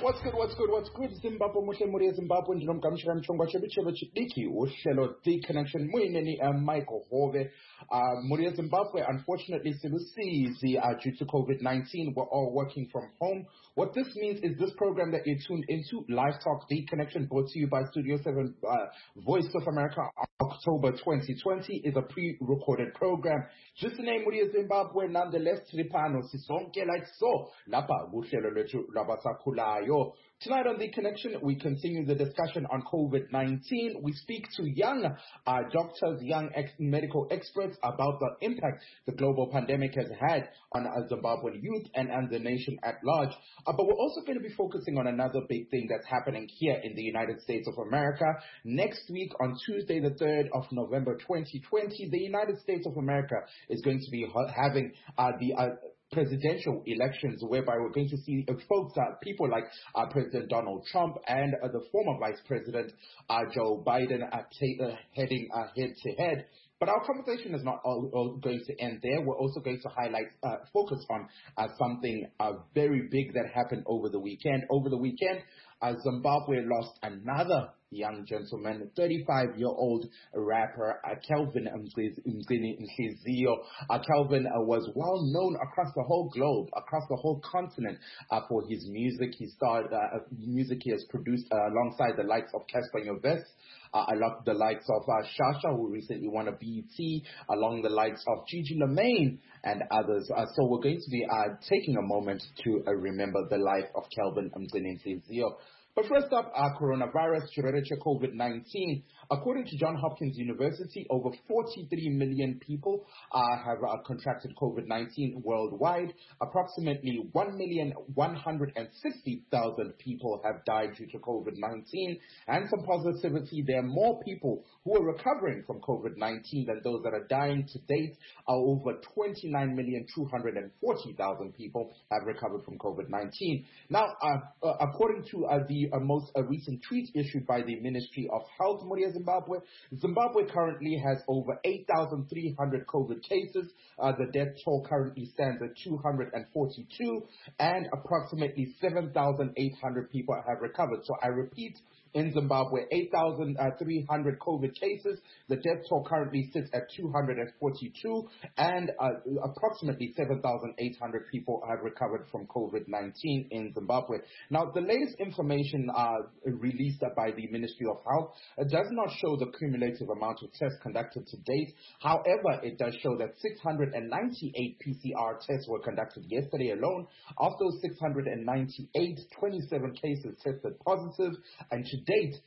What's good? Zimbabwe muhle muri eZimbabwe ndinomgamshira mchongwa chebichebe chidiki uhlelo The Connection muyineni Michael Hove muri eZimbabwe. Unfortunately silusizi due to COVID-19 we're all working from home. What this means is this program that you're tuned into, Live Talk The Connection, brought to you by Studio 7 Voice of America, October 2020, is a pre-recorded program. Just the name muri eZimbabwe, nonetheless tripano sisonke like so lapha kuhlelo lwethu labasakhulayo. Tonight on The Connection, we continue the discussion on COVID-19. We speak to young doctors, young medical experts about the impact the global pandemic has had on Zimbabwean youth and the nation at large. But we're also going to be focusing on another big thing that's happening here in the United States of America. Next week, on Tuesday, the 3rd of November, 2020, the United States of America is going to be having the presidential elections, whereby we're going to see people like President Donald Trump and the former Vice President Joe Biden heading head-to-head. But our conversation is not all going to end there. We're also going to focus on something very big that happened over the weekend. Over the weekend, Zimbabwe lost another young gentleman, 35-year-old rapper Kelvin Mhlizio. Kelvin was well known across the whole globe, across the whole continent for his music. He started music he has produced alongside the likes of Casper Nyovest, the likes of Shasha, who recently won a BET, along the likes of Gigi Lamaine and others. So we're going to be taking a moment to remember the life of Kelvin Mhlizio. But first up, coronavirus, COVID-19. According to Johns Hopkins University, over 43 million people have contracted COVID-19 worldwide. Approximately 1,160,000 people have died due to COVID-19. And some positivity, there are more people who are recovering from COVID-19 than those that are dying to date. Over 29,240,000 people have recovered from COVID-19. Now, according to the most recent tweet issued by the Ministry of Health, Zimbabwe currently has over 8,300 COVID cases. The death toll currently stands at 242, and approximately 7,800 people have recovered. So I repeat, in Zimbabwe, 8,300 COVID cases. The death toll currently sits at 242, and approximately 7,800 people have recovered from COVID-19 in Zimbabwe. Now, the latest information released by the Ministry of Health does not show the cumulative amount of tests conducted to date. However, it does show that 698 PCR tests were conducted yesterday alone. Of those 698, 27 cases tested positive, and to date,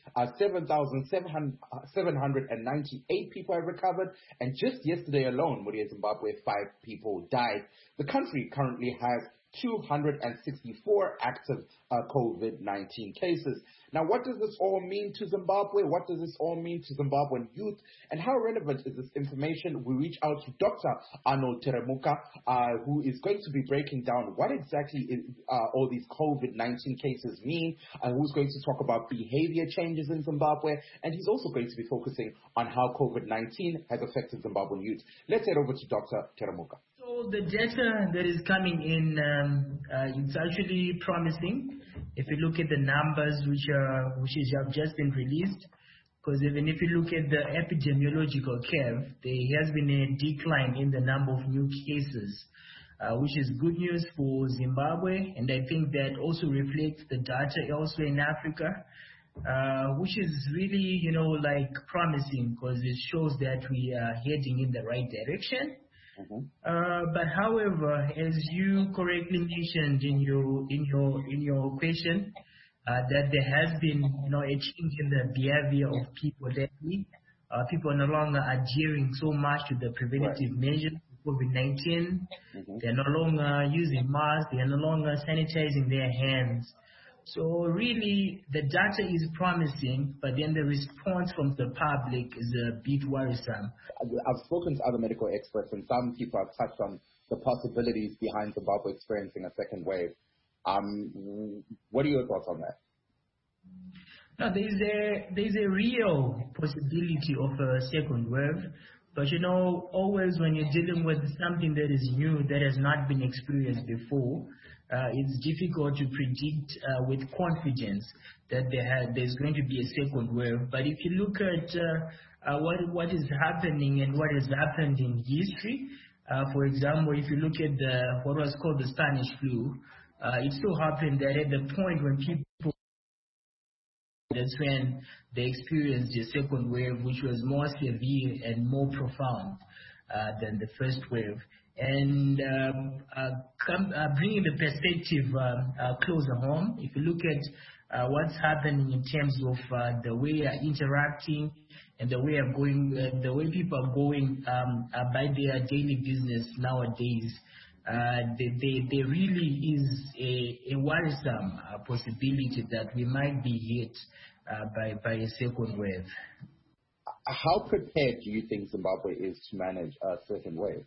7,798 people have recovered, and just yesterday alone, Zimbabwe, 5 people died. The country currently has 264 active COVID-19 cases. Now, what does this all mean to Zimbabwe? What does this all mean to Zimbabwean youth? And how relevant is this information? We reach out to Dr. Arnold Teremuka, who is going to be breaking down what exactly all these COVID-19 cases mean, and who's going to talk about behavior changes in Zimbabwe. And he's also going to be focusing on how COVID-19 has affected Zimbabwean youth. Let's head over to Dr. Teremuka. So the data that is coming in, it's actually promising. If you look at the numbers which have just been released, because even if you look at the epidemiological curve, there has been a decline in the number of new cases, which is good news for Zimbabwe, and I think that also reflects the data elsewhere in Africa, which is really, promising, because it shows that we are heading in the right direction. But however, as you correctly mentioned in your question, that there has been a change in the behavior of people lately. People no longer adhering so much to the preventative measures of COVID-19. They're no longer using masks. They're no longer sanitizing their hands. So really, the data is promising, but then the response from the public is a bit worrisome. I've spoken to other medical experts, and some people have touched on the possibilities behind Zimbabwe experiencing a second wave. What are your thoughts on that? No, there's a real possibility of a second wave, But always when you're dealing with something that is new, that has not been experienced before, it's difficult to predict with confidence that there's going to be a second wave. But if you look at what is happening and what has happened in history, for example, if you look at what was called the Spanish flu, it so happened that at the point when people, that's when they experienced the second wave, which was more severe and more profound than the first wave. And bringing the perspective closer home, if you look at what's happening in terms of the way we are interacting and the way people are going by their daily business nowadays, there really is a worrisome possibility that we might be hit by a second wave. How prepared do you think Zimbabwe is to manage a second wave?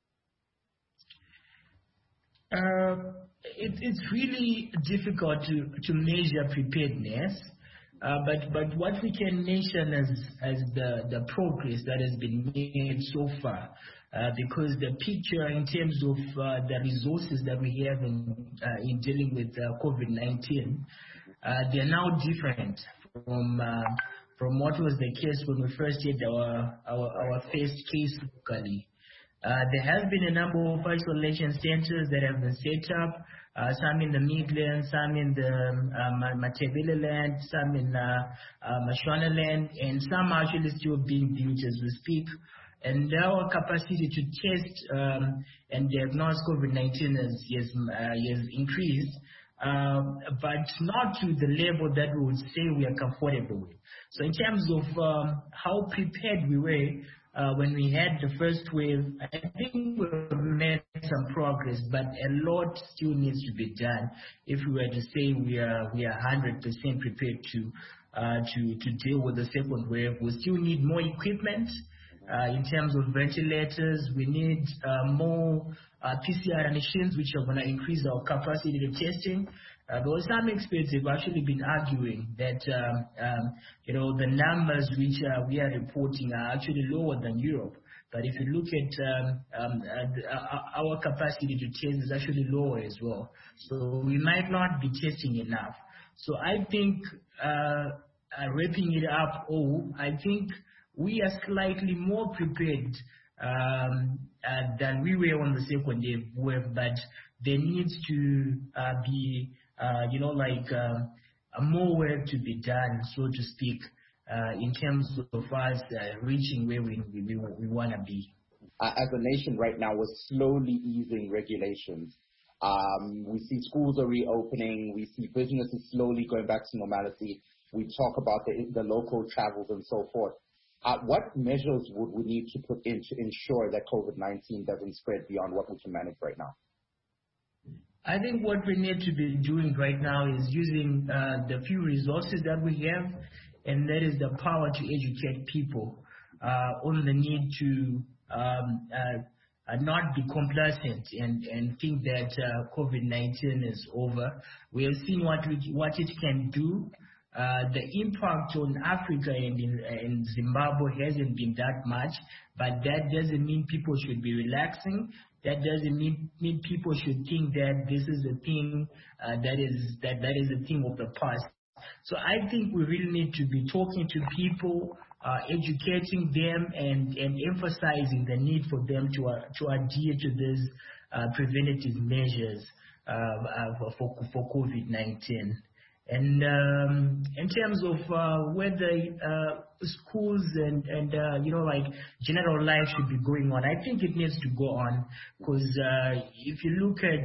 It's really difficult to measure preparedness, but what we can mention as the progress that has been made so far, because the picture in terms of the resources that we have in dealing with COVID-19, they are now different from what was the case when we first had our first case locally. There have been a number of isolation centers that have been set up, some in the Midlands, some in the Matabeleland, some in Mashonaland, and some are actually still being built as we speak. And our capacity to test and diagnose COVID-19 has increased, but not to the level that we would say we are comfortable with. So in terms of how prepared we were, when we had the first wave, I think we've made some progress, but a lot still needs to be done if we were to say we are 100% prepared to deal with the second wave. We still need more equipment in terms of ventilators. We need more PCR machines, which are going to increase our capacity to testing. There were some experts have actually been arguing that the numbers which we are reporting are actually lower than Europe. But if you look at our capacity to test is actually lower as well. So we might not be testing enough. So I think wrapping it up I think we are slightly more prepared than we were on the second wave, but there needs to be more work to be done, so to speak, in terms of us reaching where we want to be. As a nation right now, we're slowly easing regulations. We see schools are reopening. We see businesses slowly going back to normality. We talk about the local travels and so forth. What measures would we need to put in to ensure that COVID-19 doesn't spread beyond what we can manage right now? I think what we need to be doing right now is using the few resources that we have, and that is the power to educate people on the need to not be complacent and think that COVID-19 is over. We have seen what it can do. The impact on Africa and in Zimbabwe hasn't been that much, but that doesn't mean people should be relaxing. That doesn't mean people should think that this is a thing that is a thing of the past. So I think we really need to be talking to people, educating them, and emphasizing the need for them to adhere to these preventative measures for COVID-19. And in terms of whether schools and general life should be going on, I think it needs to go on, because if you look at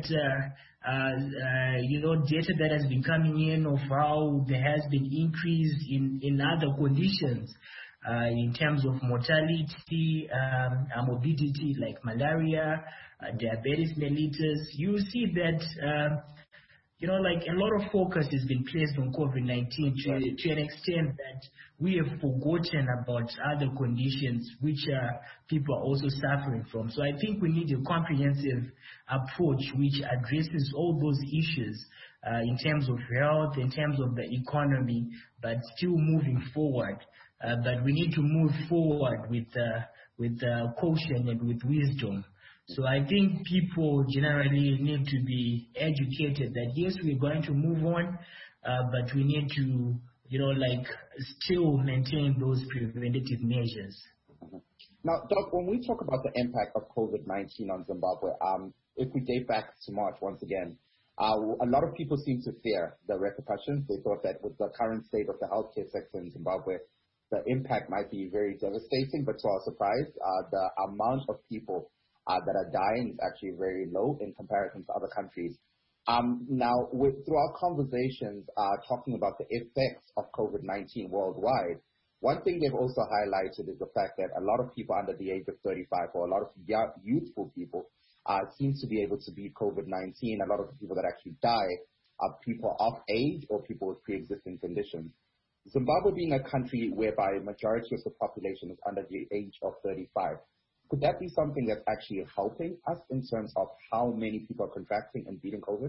data that has been coming in of how there has been increase in other conditions in terms of mortality, morbidity like malaria, diabetes mellitus, you see that a lot of focus has been placed on COVID-19 to an extent that we have forgotten about other conditions which people are also suffering from. So I think we need a comprehensive approach which addresses all those issues in terms of health, in terms of the economy, but still moving forward. But we need to move forward with caution and with wisdom. So I think people generally need to be educated that yes, we're going to move on, but we need to, still maintain those preventative measures. Now, Doc, when we talk about the impact of COVID-19 on Zimbabwe, if we date back to March once again, a lot of people seem to fear the repercussions. They thought that with the current state of the healthcare sector in Zimbabwe, the impact might be very devastating, but to our surprise, the amount of people that are dying is actually very low in comparison to other countries. Now, through our conversations talking about the effects of COVID-19 worldwide, one thing they've also highlighted is the fact that a lot of people under the age of 35, or a lot of youthful people, seem to be able to beat COVID-19. A lot of the people that actually die are people of age or people with pre-existing conditions. Zimbabwe being a country whereby a majority of the population is under the age of 35, could that be something that's actually helping us in terms of how many people are contracting and beating COVID?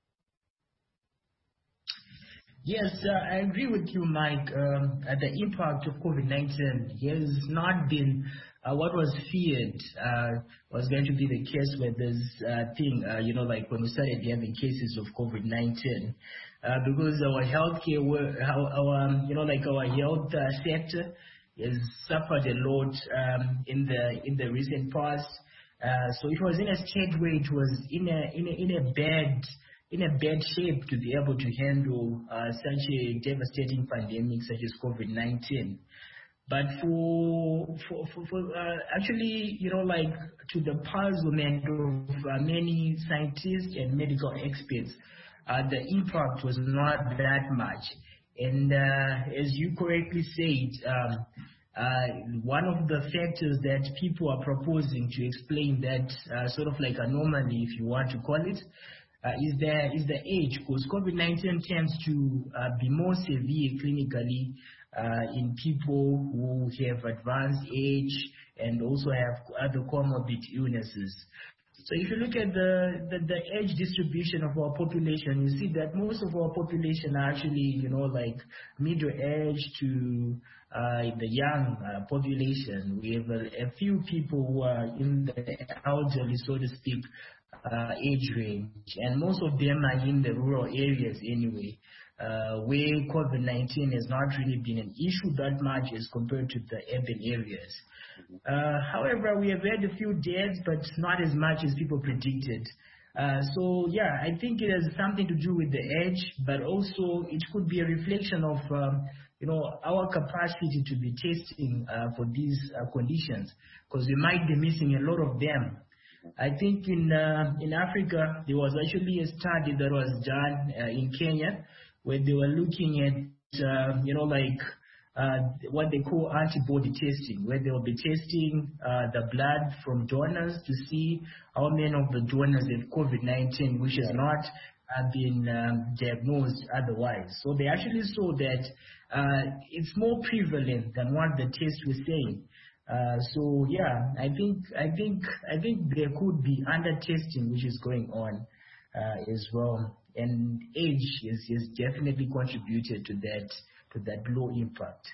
Yes, I agree with you, Mike. The impact of COVID-19 has not been what was feared was going to be the case with this thing, like when we started having cases of COVID-19, because our healthcare, our health sector has suffered a lot in the recent past. So it was in a state where it was in a bad shape to be able to handle such a devastating pandemic such as COVID-19. But for actually, to the puzzlement of many scientists and medical experts, the impact was not that much. And as you correctly said, one of the factors that people are proposing to explain that sort of like anomaly, if you want to call it, is the age, because COVID-19 tends to be more severe clinically in people who have advanced age and also have other comorbid illnesses. So if you look at the age distribution of our population, you see that most of our population are actually, middle age to the young population. We have a few people who are in the elderly, so to speak, age range, and most of them are in the rural areas anyway, where COVID-19 has not really been an issue that much as compared to the urban areas. However, we have had a few deaths, but not as much as people predicted. So yeah, I think it has something to do with the age, but also it could be a reflection of our capacity to be testing for these conditions, because we might be missing a lot of them. I think in Africa, there was actually a study that was done in Kenya where they were looking at, what they call antibody testing, where they will be testing the blood from donors to see how many of the donors have COVID-19, which has not been diagnosed otherwise. So they actually saw that it's more prevalent than what the test was saying. So yeah, I think there could be under testing which is going on as well, and age has definitely contributed to that low impact.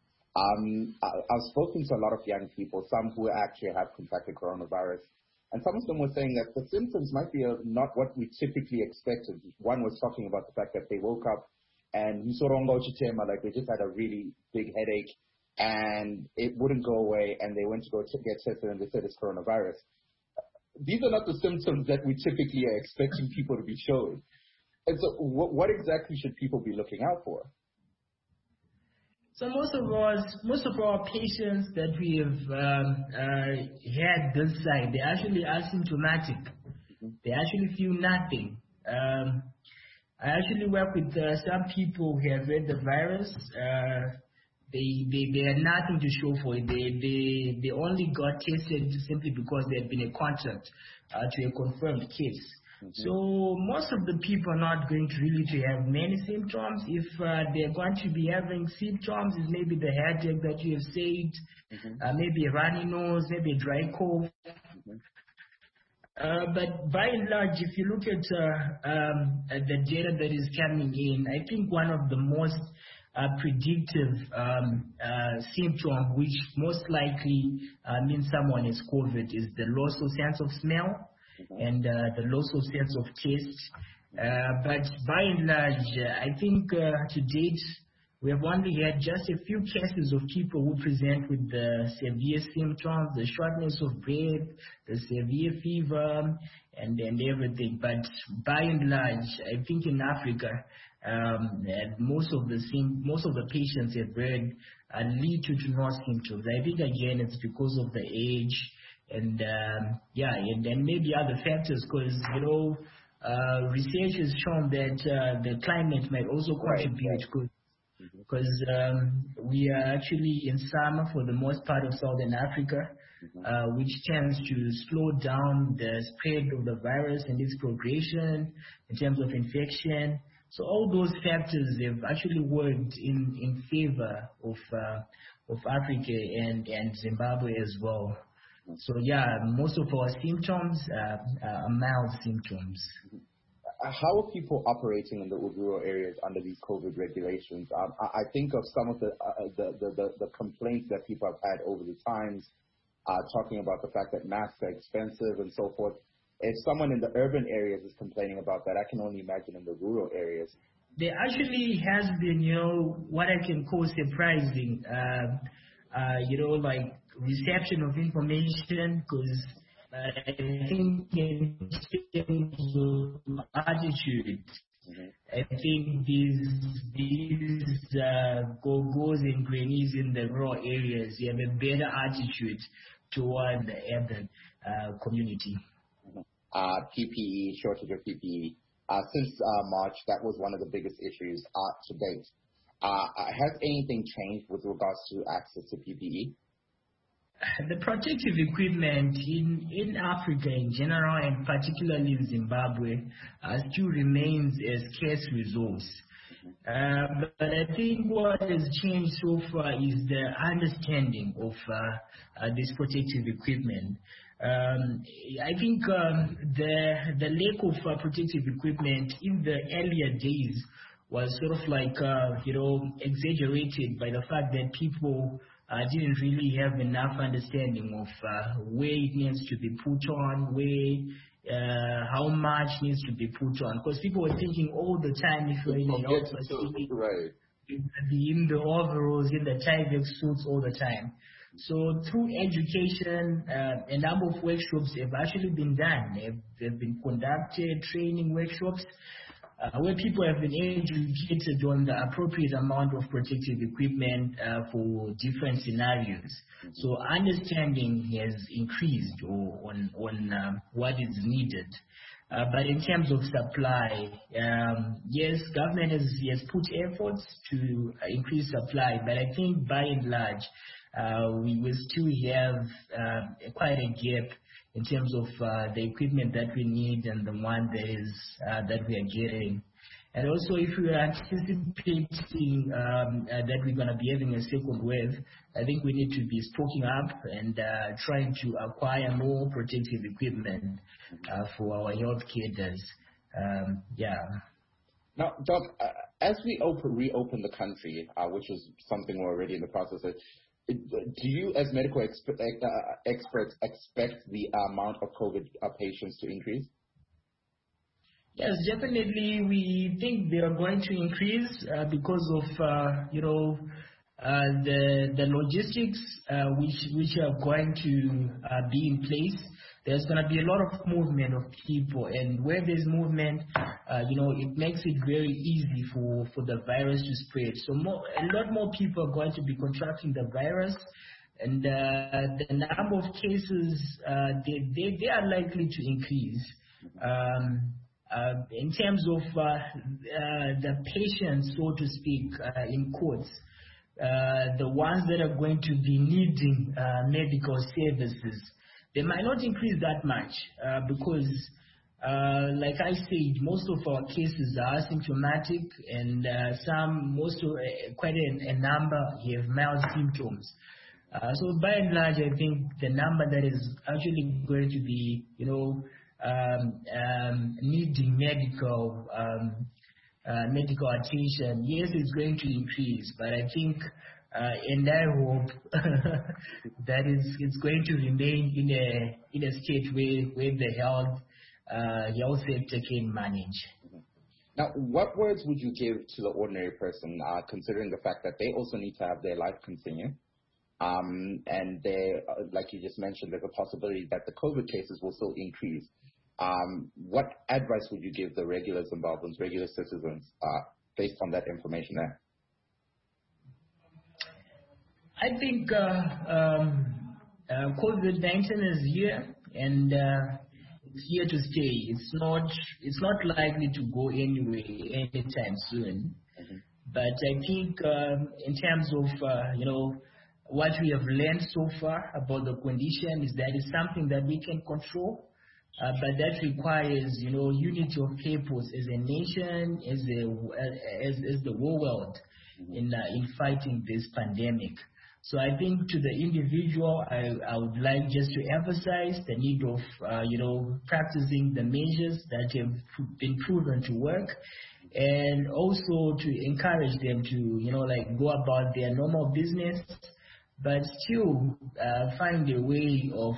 I've spoken to a lot of young people, some who actually have contracted coronavirus, and some of them were saying that the symptoms might be not what we typically expected. One was talking about the fact that they woke up and like they just had a really big headache, and it wouldn't go away, and they went to go get tested, and they said it's coronavirus. These are not the symptoms that we typically are expecting people to be showing. And so what exactly should people be looking out for? So most of our patients that we have had this side, they're actually asymptomatic. They actually feel nothing. I actually work with some people who have had the virus. They had nothing to show for it. They only got tested simply because they had been in contact to a confirmed case. So most of the people are not going to really have many symptoms. If they're going to be having symptoms, is maybe the headache that you have said, maybe a runny nose, maybe a dry cough. But by and large, if you look at the data that is coming in, I think one of the most predictive symptom, which most likely means someone is COVID, is the loss of sense of smell and the loss of sense of taste. But by and large, I think to date, we have only had just a few cases of people who present with the severe symptoms, the shortness of breath, the severe fever, and everything. But by and large, I think in Africa, most of the patients have had little to no symptoms. I think again it's because of the age and and maybe other factors, because research has shown that the climate might also contribute. Because we are actually in summer for the most part of Southern Africa, which tends to slow down the spread of the virus and its progression in terms of infection. So all those factors have actually worked in favor of Africa and Zimbabwe as well. So most of our symptoms are mild symptoms. How are people operating in the rural areas under these COVID regulations? I think of some of the complaints that people have had over the times, talking about the fact that masks are expensive and so forth. If someone in the urban areas is complaining about that, I can only imagine in the rural areas. There actually has been, what I can call surprising, like reception of information, because I think in terms of attitude, I think these go-go's and grannies in the rural areas, they have a better attitude toward the urban community. PPE, shortage of PPE. Since March, that was one of the biggest issues to date. Has anything changed with regards to access to PPE? The protective equipment in Africa in general, and particularly in Zimbabwe, still remains a scarce resource. But I think what has changed so far is the understanding of this protective equipment. I think the lack of protective equipment in the earlier days was sort of like, exaggerated by the fact that people didn't really have enough understanding of where it needs to be put on, how much needs to be put on. Because people were thinking all the time, if you're in a health facility, in the overalls, in the Tyvek suits all the time. So through education, a number of workshops have actually been done. They've been conducted, training workshops, where people have been educated on the appropriate amount of protective equipment for different scenarios. So understanding has increased on what is needed. But in terms of supply, yes, government has put efforts to increase supply, but I think by and large, we will still have quite a gap in terms of the equipment that we need and the one that we are getting. And also, if we are anticipating that we're going to be having a second wave, I think we need to be stocking up and trying to acquire more protective equipment for our health cadres. Now, Doc, as we reopen the country, which is something we're already in the process of, do you, as medical experts, expect the amount of COVID patients to increase? Yes, definitely. We think they are going to increase because of the logistics which are going to be in place. There's going to be a lot of movement of people, and where there's movement, it makes it very easy for the virus to spread. So a lot more people are going to be contracting the virus, and the number of cases, they are likely to increase. In terms of the patients, so to speak, in quotes, the ones that are going to be needing medical services, they might not increase that much because, like I said, most of our cases are asymptomatic, and quite a number have mild symptoms. So by and large, I think the number that is actually going to be, needing medical medical attention, yes, it's going to increase, but I think, and I hope that it's going to remain in a state where the health sector can manage. Now, what words would you give to the ordinary person, considering the fact that they also need to have their life continue? And they, like you just mentioned, there's a possibility that the COVID cases will still increase. What advice would you give the regular Zimbabweans, regular citizens, based on that information there? I think COVID-19 is here, and it's here to stay. It's not likely to go anywhere anytime soon. Mm-hmm. But I think in terms of what we have learned so far about the condition is that it's something that we can control. But that requires, unity of purpose as a nation, as the whole world in fighting this pandemic. So I think to the individual, I would like just to emphasize the need of, practicing the measures that have been proven to work, and also to encourage them to, go about their normal business, but still find a way of,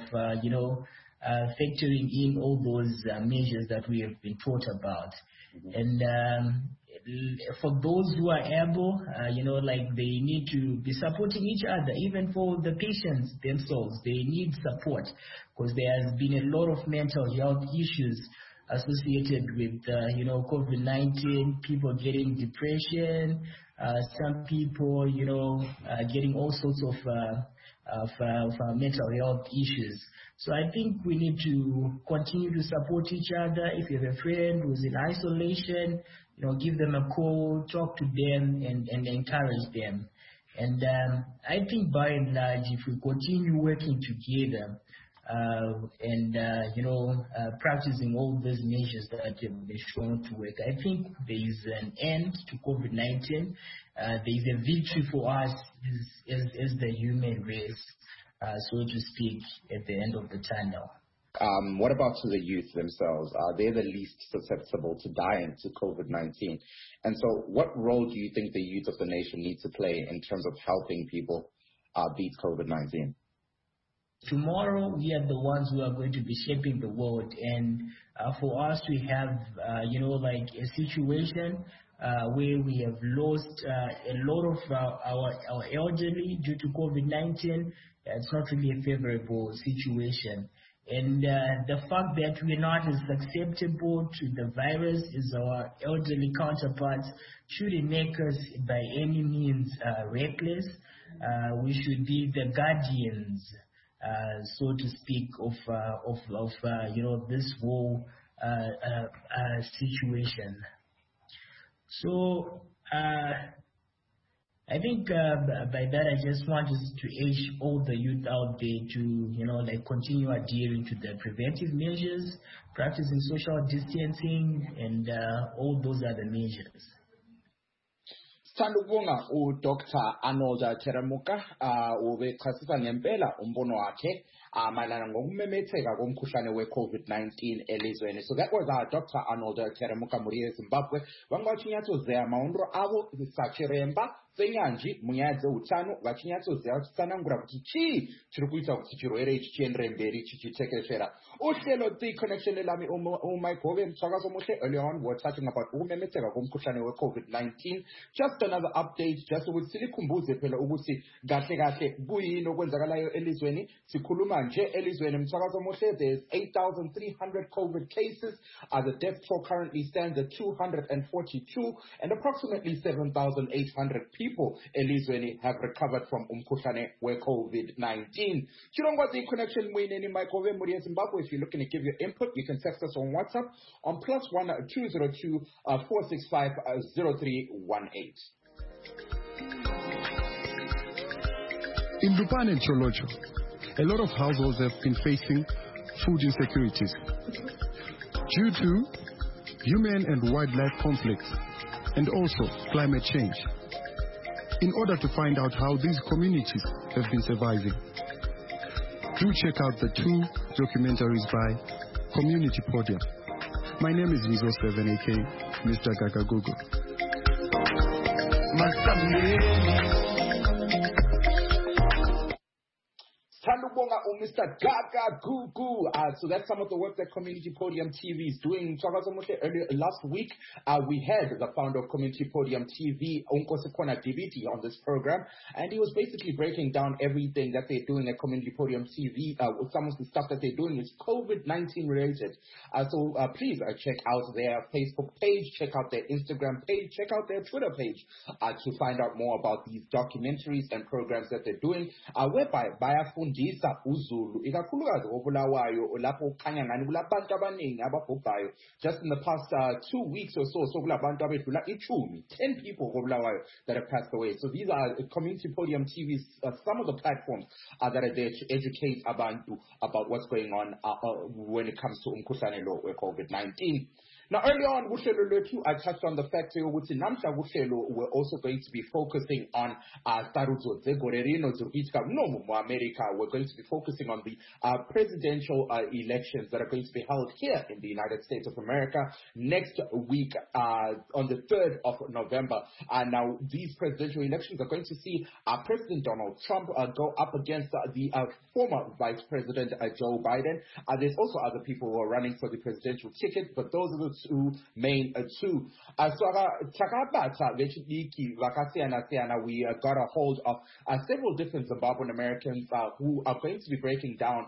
factoring in all those measures that we have been taught about. Mm-hmm. And for those who are able, they need to be supporting each other, even for the patients themselves. They need support because there has been a lot of mental health issues associated with, COVID-19, people getting depression, some people, getting all sorts of mental health issues. So I think we need to continue to support each other. If you have a friend who's in isolation, give them a call, talk to them, and encourage them. And I think by and large, if we continue working together and practicing all these measures that have been shown to work, I think there is an end to COVID-19. There is a victory for us as the human race, so to speak, at the end of the tunnel. What about to the youth themselves? They're the least susceptible to dying to COVID-19. And so what role do you think the youth of the nation need to play in terms of helping people beat COVID-19? Tomorrow, we are the ones who are going to be shaping the world. And for us to have, a situation where we have lost a lot of our elderly due to COVID-19, it's not really a favorable situation. And the fact that we're not as susceptible to the virus as our elderly counterparts shouldn't make us by any means reckless. We should be the guardians, so to speak, of this whole situation. So I think by that I just want to urge all the youth out there to continue adhering to the preventive measures, practicing social distancing, and all those other measures. Sithanda ukubonga uDr. Arnold Cheramuka ubechasisa ngempela umbono wakhe mayelana ngokumemetheka komkhuhlane we-COVID-19 elizweni. So that was Dr. Arnold Cheramuka muri eZimbabwe. Vangachinyatsozeya maondro avo sachiremba senyanji munyaya utano vachinyatsozeya kutsanangura kuti chii chiri kuita kuti chirwere ichi chiendere mberi chichitekeshera. Uhlelo The Connection elami uMike Hove msakazo muhle. Earlier on we were talking about ukumemetheka komkhuhlane we-COVID-19. Just another update, just ukuthi silikhumbuze phela ukuthi kahle kahle kuyini okwenzakalayo elizweni. Sikhuluma nje elizweni msakazo muhle, there's 8,300 COVID cases. The death toll currently stands at 242, and approximately 7,800 people elizweni have recovered from umkhuhlane we-COVID-19. Chirongwa The Connection mwineni Mike Hove muri eZimbabwe. If you're looking to give your input, you can text us on WhatsApp on +1 202 465 0318. In Lupane and Cholocho, a lot of households have been facing food insecurities due to human and wildlife conflicts and also climate change. In order to find out how these communities have been surviving, do check out the 2 documentaries by Community Podium. My name is Mizo 7AK. Mr. Kakagugu. Sanubonga Mr. Gaga Gugu. So that's some of the work that Community Podium TV is doing. Earlier last week, we had the founder of Community Podium TV, Unkosekona Dibiti, on this program, and he was basically breaking down everything that they're doing at Community Podium TV. Some of the stuff that they're doing is COVID-19 related. So please check out their Facebook page, check out their Instagram page, check out their Twitter page to find out more about these documentaries and programs that they're doing, whereby bayafundisa uZulu ikakhulukazi obulawayo lapho kukhanya ngani kulabantu abaningi ababhubhayo. Just in the past 2 weeks or so kulabantu abedlula 10 people kobulawayo that have passed away. So these are Community Podium TV's some of the platforms that are there to educate abantu about what's going on when it comes to umkhuhlane lo COVID-19. Now, earlier on, I touched on the fact that we're also going to be focusing on America. We're going to be focusing on the presidential elections that are going to be held here in the United States of America next week on the 3rd of November. Now, these presidential elections are going to see President Donald Trump go up against the former Vice President Joe Biden. There's also other people who are running for the presidential ticket, but those are the main two. We got a hold of several different Zimbabwean Americans who are going to be breaking down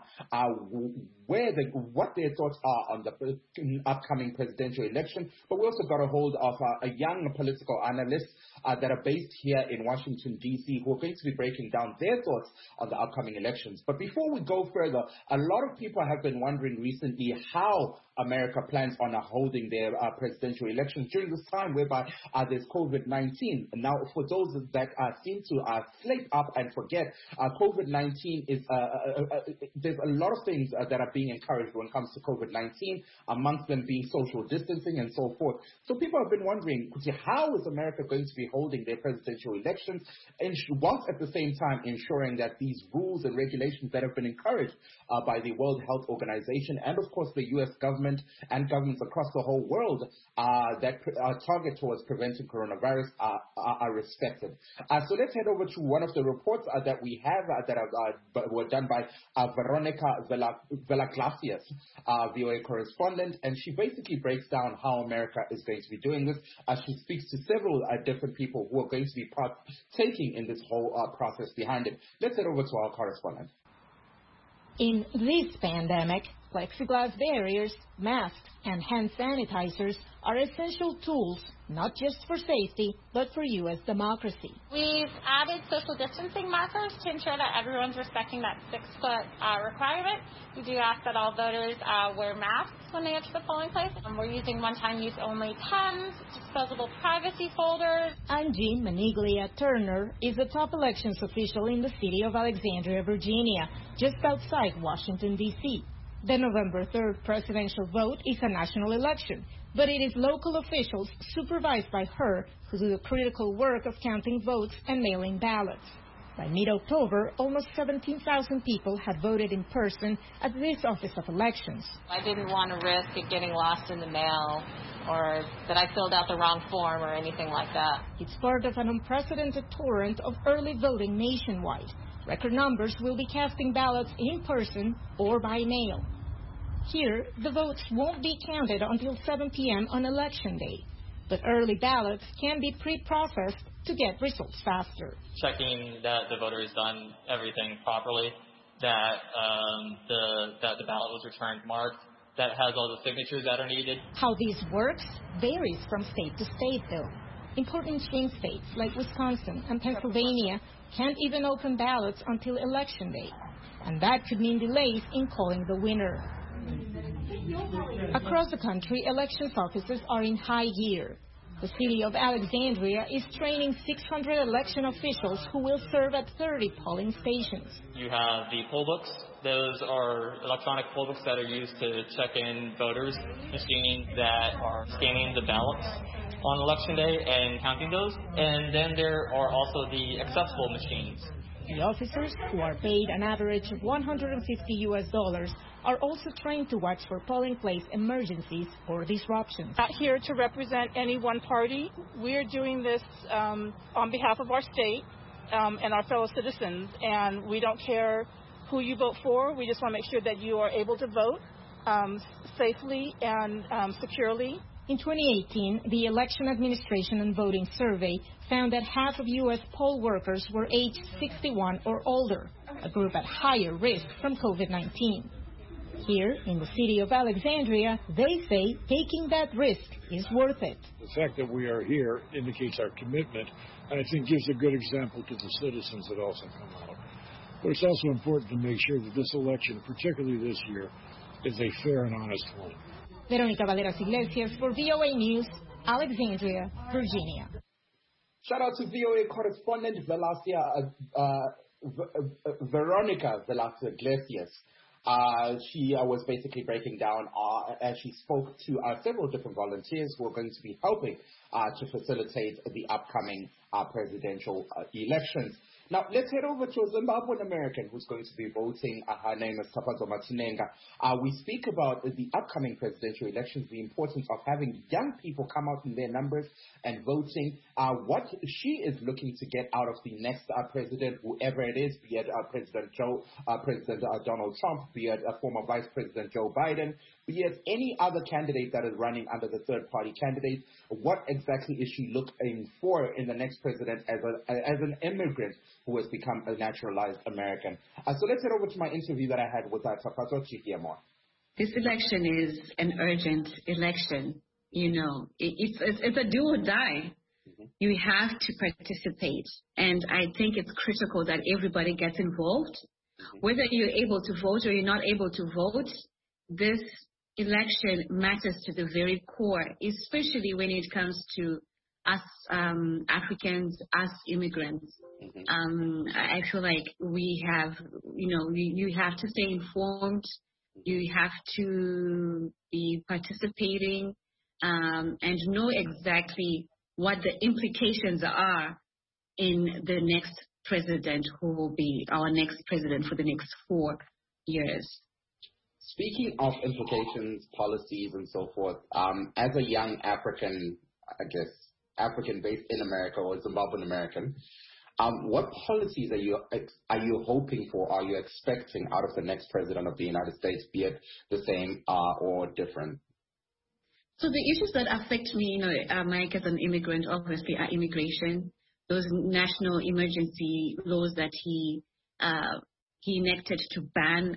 what their thoughts are on the upcoming presidential election. But we also got a hold of a young political analyst that are based here in Washington, D.C., who are going to be breaking down their thoughts on the upcoming elections. But before we go further, a lot of people have been wondering recently how America plans on holding their presidential elections during this time whereby there's COVID-19. Now, for those that seem to slip up and forget, COVID-19 is, there's a lot of things that are being encouraged when it comes to COVID-19, amongst them being social distancing and so forth. So people have been wondering, how is America going to be holding their presidential elections, and whilst at the same time ensuring that these rules and regulations that have been encouraged by the World Health Organization and, of course, the U.S. government and governments across the whole world that target towards preventing coronavirus are respected. So let's head over to one of the reports that we have that were done by Veronica Velaglacias, VOA correspondent, and she basically breaks down how America is going to be doing this. She speaks to several different people who are going to be partaking in this whole process behind it. Let's head over to our correspondent. In this pandemic, plexiglass barriers, masks, and hand sanitizers are essential tools, not just for safety, but for U.S. democracy. We've added social distancing markers to ensure that everyone's respecting that 6-foot requirement. We do ask that all voters wear masks when they enter the polling place. We're using one-time use only pens, disposable privacy folders. Angie Maniglia Turner is a top elections official in the city of Alexandria, Virginia, just outside Washington, D.C. The November 3rd presidential vote is a national election, but it is local officials supervised by her who do the critical work of counting votes and mailing ballots. By mid-October, almost 17,000 people had voted in person at this Office of Elections. I didn't want to risk it getting lost in the mail or that I filled out the wrong form or anything like that. It's part of an unprecedented torrent of early voting nationwide. Record numbers will be casting ballots in person or by mail. Here, the votes won't be counted until 7 p.m. on Election Day, but early ballots can be pre-processed to get results faster. Checking that the voter has done everything properly, that the ballot was returned marked, that has all the signatures that are needed. How this works varies from state to state, though. Important swing states like Wisconsin and Pennsylvania can't even open ballots until Election Day, and that could mean delays in calling the winner. Across the country, elections offices are in high gear. The city of Alexandria is training 600 election officials who will serve at 30 polling stations. You have the poll books. Those are electronic poll books that are used to check in voters, machines that are scanning the ballots on Election Day and counting those. And then there are also the accessible machines. The officers, who are paid an average of $150 US, are also trained to watch for polling place emergencies or disruptions. Not here to represent any one party. We're doing this on behalf of our state and our fellow citizens, and we don't care who you vote for. We just want to make sure that you are able to vote safely and securely. In 2018, the Election Administration and Voting Survey found that half of U.S. poll workers were aged 61 or older, a group at higher risk from COVID-19. Here in the city of Alexandria, they say taking that risk is worth it. The fact that we are here indicates our commitment, and I think gives a good example to the citizens that also come out. But it's also important to make sure that this election, particularly this year, is a fair and honest one. Verónica Valeras Iglesias for VOA News, Alexandria, Virginia. Shout out to VOA correspondent Verónica Velas Iglesias. She was basically breaking down as she spoke to several different volunteers who are going to be helping to facilitate the upcoming presidential elections. Now, let's head over to a Zimbabwean American who's going to be voting. Her name is Tapazo Matinenga. We speak about the upcoming presidential elections, the importance of having young people come out in their numbers and voting, what she is looking to get out of the next president, whoever it is, be it President Donald Trump, be it former Vice President Joe Biden, be it any other candidate that is running under the third-party candidate. What exactly is she looking for in the next president as an immigrant who has become a naturalized American? So let's head over to my interview that I had with Tapazo to hear more. This election is an urgent election. You know, it's a do or die. Mm-hmm. You have to participate. And I think it's critical that everybody gets involved. Mm-hmm. Whether you're able to vote or you're not able to vote, this election matters to the very core, especially when it comes to us Africans, us immigrants. Mm-hmm. I feel like we have, you have to stay informed. You have to be participating and know exactly what the implications are in the next president who will be our next president for the next 4 years. Speaking of implications, policies, and so forth, as a young African, African based in America or Zimbabwean American, what policies are you hoping for, are you expecting out of the next president of the United States, be it the same or different? So the issues that affect me, Mike, as an immigrant, obviously, are immigration, those national emergency laws that he enacted to ban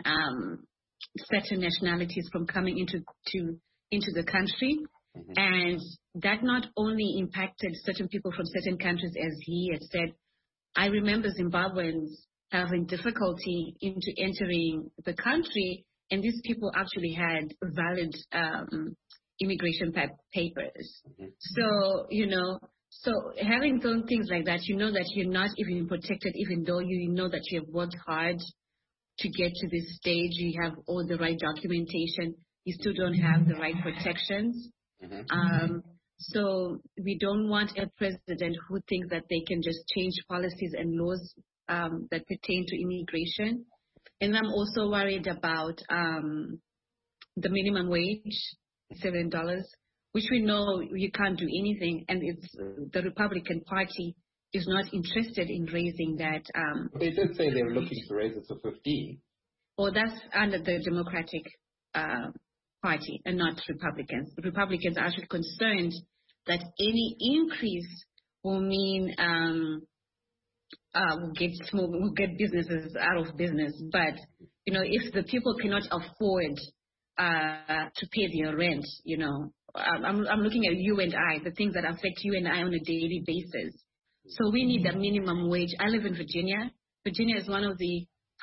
certain nationalities from coming into the country. Mm-hmm. And that not only impacted certain people from certain countries, as he had said. I remember Zimbabweans having difficulty into entering the country, and these people actually had valid immigration papers. Mm-hmm. So having done things like that, that you're not even protected, even though you know that you have worked hard to get to this stage, you have all the right documentation, you still don't have the right protections. Mm-hmm. So we don't want a president who thinks that they can just change policies and laws that pertain to immigration. And I'm also worried about the minimum wage, $7, which we know you can't do anything, and it's the Republican Party is not interested in raising that. They did say they were looking to raise it to 15. Well, that's under the Democratic Party and not Republicans. The Republicans are actually concerned that any increase will mean we'll get businesses out of business. But, if the people cannot afford to pay their rent, I'm looking at you and I, the things that affect you and I on a daily basis. So we need a minimum wage. I live in Virginia. Virginia is one of the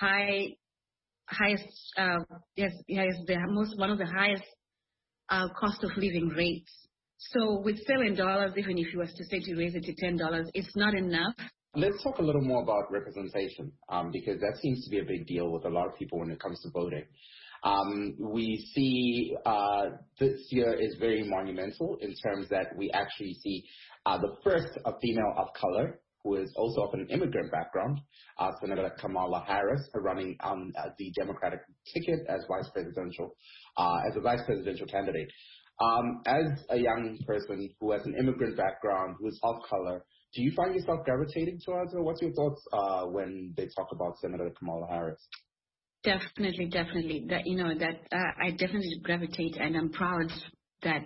one of the highest cost of living rates. So with $7, even if you was to say to raise it to $10, it's not enough. Let's talk a little more about representation, because that seems to be a big deal with a lot of people when it comes to voting. We see this year is very monumental in terms that we actually see the first female of color who is also of an immigrant background, Senator Kamala Harris, running on the Democratic ticket as a vice presidential candidate. As a young person who has an immigrant background, who is of color, do you find yourself gravitating towards her? What's your thoughts when they talk about Senator Kamala Harris? Definitely. That I definitely gravitate, and I'm proud that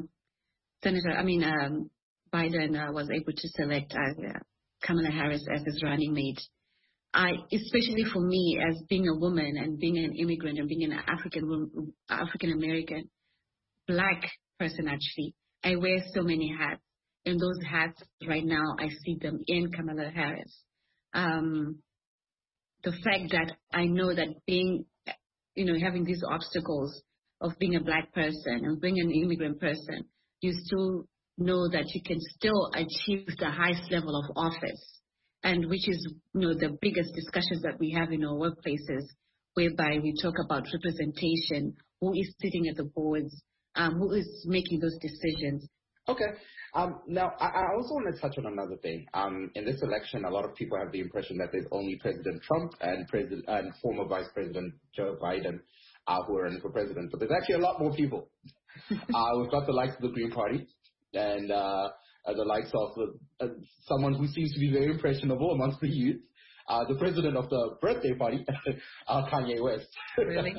Biden was able to select Kamala Harris as his running mate. Especially for me, as being a woman and being an immigrant and being an African American, Black person actually, I wear so many hats, and those hats right now I see them in Kamala Harris. The fact that I know that having these obstacles of being a Black person and being an immigrant person, you still know that you can still achieve the highest level of office, and which is the biggest discussions that we have in our workplaces, whereby we talk about representation, who is sitting at the boards, who is making those decisions. Okay. Now, I also want to touch on another thing. In this election, a lot of people have the impression that there's only President Trump and former Vice President Joe Biden who are running for president. But there's actually a lot more people. We've got the likes of the Green Party and the likes of someone who seems to be very impressionable amongst the youth. The president of the birthday party, Kanye West. Really?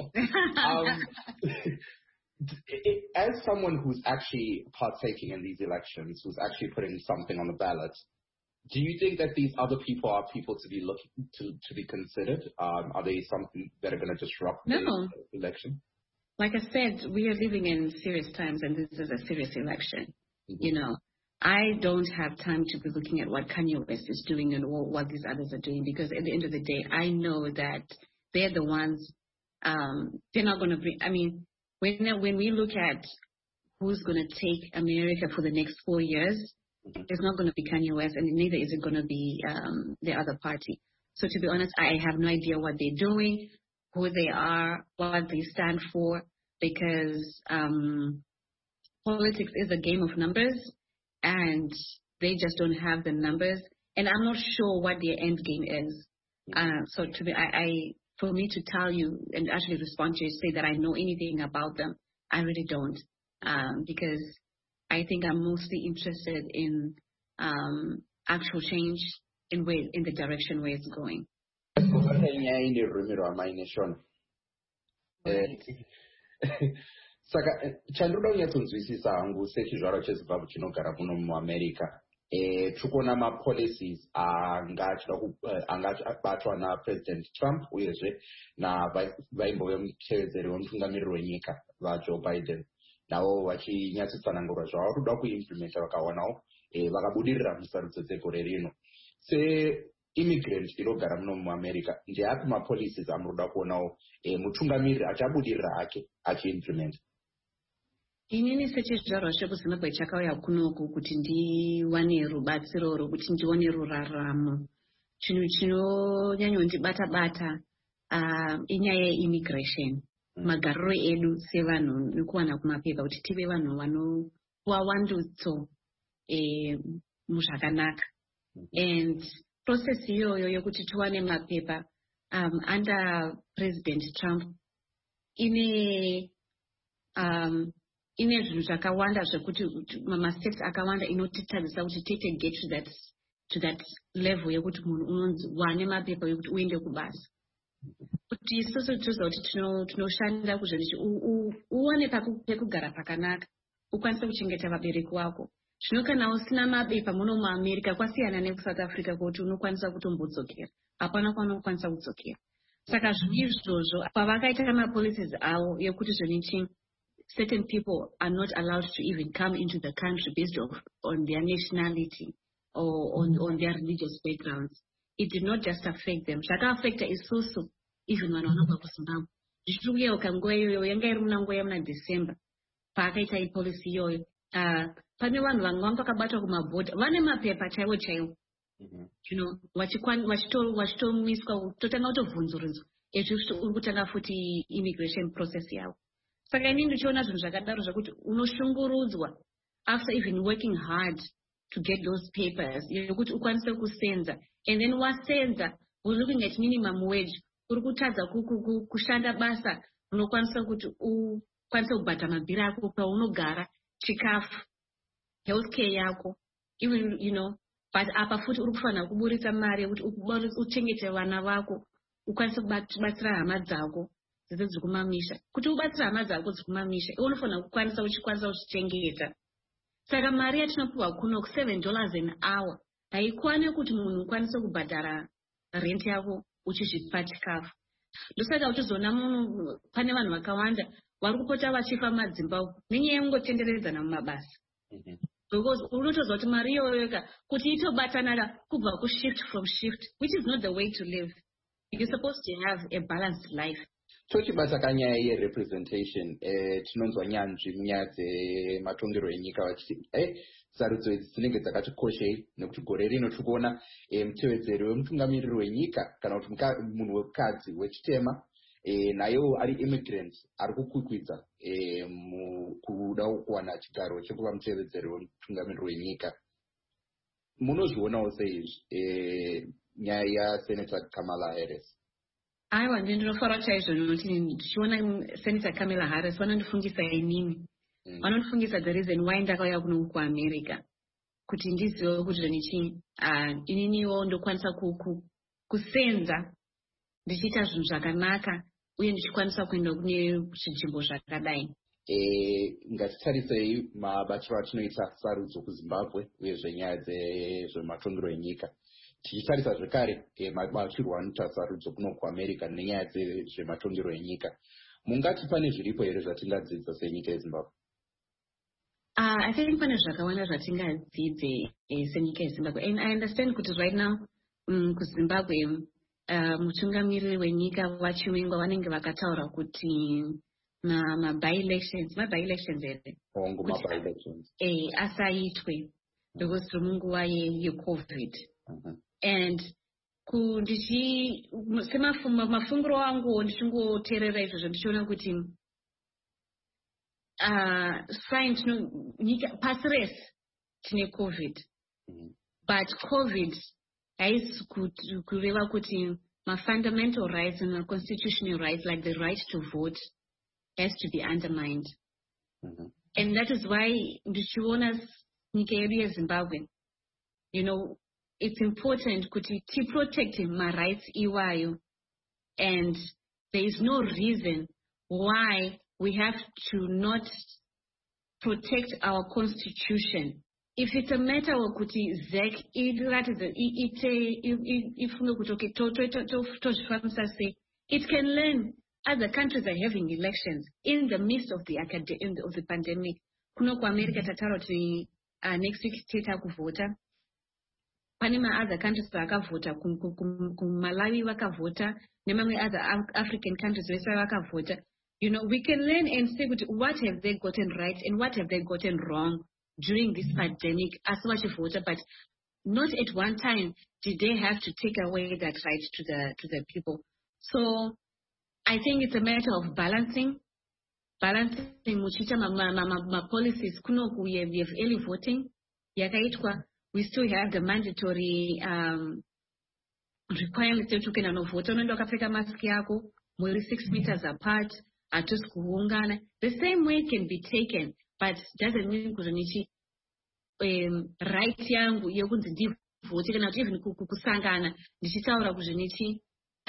As someone who's actually partaking in these elections, who's actually putting something on the ballot, do you think that these other people are people to be looking to be considered? Are they something that are going to disrupt the election? Like I said, we are living in serious times, and this is a serious election. Mm-hmm. I don't have time to be looking at what Kanye West is doing and what these others are doing, because at the end of the day, I know that they're the ones. They're not going to bring. I mean, when we look at who's going to take America for the next 4 years, it's not going to be Kanye West, and neither is it going to be the other party. So to be honest, I have no idea what they're doing, who they are, what they stand for, because politics is a game of numbers, and they just don't have the numbers, and I'm not sure what their end game is. So for me to tell you and actually respond to you, say that I know anything about them, I really don't, because I think I'm mostly interested in actual change in the direction where it's going. Saka chandinoda kunyatsonzwisisa hangu sechizvarwa cheZimbabwe chinogara muno muAmerica, tikuona mapolicies angabatwa naPresident Trump uyezve navaimbove mutevedzeri wemutungamiriri wenyika vaJoe Biden, navo vachinyatsosanangurwa zvavari kuda kuimplementa vakaonawo vakabudirira musarudzo dzegore rino. Se-immigrant inogara muno muAmerica, ndeapi mapolicies amurikuda kuonawo mutungamiriri achabudirira hake achiimplementa? Inini sechizvarwa chekuZimbabwe chakauya kunoku kuti ndiwane rubatsiro rwokuti ndione ruraramo. Chinhu chinonyanyondibata-bata inyaya yeimmigration, magariro edu sevanhu nekuwana kumapepa kuti tive vanhu vanopuwa wandutso muzvakanaka. And process iyoyo yokuti tiwane mapepa under President Trump ine zvinhu zvakawanda zvekuti masteps akawanda inotitadzisa kuti tete get to that level yekuti munhu unonzi wane mapepa yekuti uende kubasa. Kuti isusu toziva kuti tinoshanda kuzvoti uwane pekugara pakanaka, ukwanise kuchengeta vabereki vako. Zvino kana usina mapepa muno muAmerica kwasiyana nekuSouth Africa kuti unokwanisa kutombodzokera. Hapana kwaunokwanisa kudzokera. Saka izvozvo pavakaita mapolicies avo yekuti zvonichi certain people are not allowed to even come into the country based on their nationality or on their religious backgrounds. It did not just affect them. Zvakaafecta isusu, even vanhu vanobva kuZimbabwe. Zvichiri kuyeuka nguva iyoyo yanga iri munanguva yamuna December. Paakaita ipolicy iyoyo, pane vanhu vanga vakabatwa kumabhodha, vane mapepa chaiwo. Vachitomiswa, totanga kutovhunzurudzwa. Uri kutanga futi immigration process yavo. Saka inini ndichiona zvinhu zvakadaro zvakuti unoshungurudzwa after even working hard to get those papers. Yokuti ukwanise kusenza. And then wasenza, we're looking at minimum wage. Urikutadza kushanda basa, unokwanisa kuti ukwanise kubhadha mabhiri ako paunogara, chikafu, healthcare yako, even, but apa futi urikufanira kuburitsa mari yekuti uchengete vana vako, ukwanise kubatsira hama dzako dzese dziri kumamisha. Kuti ubatsira hama dzako dziri kumamisha, unofanira kukwanisa uchichengeta. Saka mari yatinopiwa kuno $7 an hour haikwani kuti munhu ukwanise kubhadhara rent yako uchizvipa chikafu. Ndosaka uchizoona munhu pane vanhu vakawanda vari kupota vachifa madzimba nenyaya yekungotenderedzana mumabasa. Because unotoziva kuti mari iyoyoka kuti itobatanana kubva kushift from shift, which is not the way to live. You're supposed to have a balanced life. Tochibata kanyaya yerepresentation tinonzwa nyanzvi munyaya dzematongerwo enyika vachiti sarudzo idzi dzinenge dzakatikoshei nekuti gore rino tiri kuona mutevedzeri wemutungamiriri wenyika kana kuti munhu wekadzi wechitema nayewo ari immigrant ari kukwikwidza kuda kuwana chigaro chekuva mutevedzeri wemutungamiriri wenyika. Munozvionawo seizvi nyaya yaSenator Kamala Harris? Aiwa, ndinofara chaizvo nokuti ndichiona Senator Kamala Harris vanondifungisa inini. Vanondifungisa the reason why ndakauya kuno kuAmerica. Kuti ndizive kuti zvenichi ininiwo ndokwanisa kusenza ndichiita zvinhu zvakanaka uye ndichikwanisa kuenda kune zvinzvimbo zvakadai. Ngatitarisei mabatiro atinoita sarudzo kuZimbabwe uye zvenyaya dzematongerwo enyika. Tichitarisa zvekare mabatirwo anoita sarudzo kuno kuAmerica nenyaya dzematongerwo enyika. Mungati pane zviripo here zvatingadzidza senyika yeZimbabwe? I think pane zvakawanda zvatingadzidze senyika yeZimbabwe. And I understand kuti right now kuZimbabwe mutungamiriri wenyika vachiwingwa vanenge vakataura kuti by-elections here asaitwe because tiri munguva yeCovid. And semafungiro angu ndichingoteerera izvozvo ndichiona kuti pasi rese tine COVID, but COVID haisi kureva kuti fundamental rights and constitutional rights like the right to vote has to be undermined. And that is why ndichiona nyika yedu yeZimbabwe, it's important kuti protect my rights iwayo, and there is no reason why we have to not protect our constitution. If it's a matter of kuti ZEC it can learn. Other countries are having elections in the midst of the pandemic. Kuno kuAmerica tataro kuti next week tita kuvota. Pane other countries vakavota, kuMalawi vakavota, nemamwe other African countries vese vakavota. We can learn and say what have they gotten right and what have they gotten wrong during this pandemic as much as vota, but not at one time did they have to take away that right to the people. So I think it's a matter of balancing muchita ma policies. Kuno we have early voting yakaitwa. We still have the mandatory requirements that you can vote. Unoenda ukapfeka mask yako, muri 6 meters apart, hatusi kuungana. The same way can be taken, but doesn't mean kuti right yangu yekunzi ndivote kana kuti even kusangana ndichitaura kuti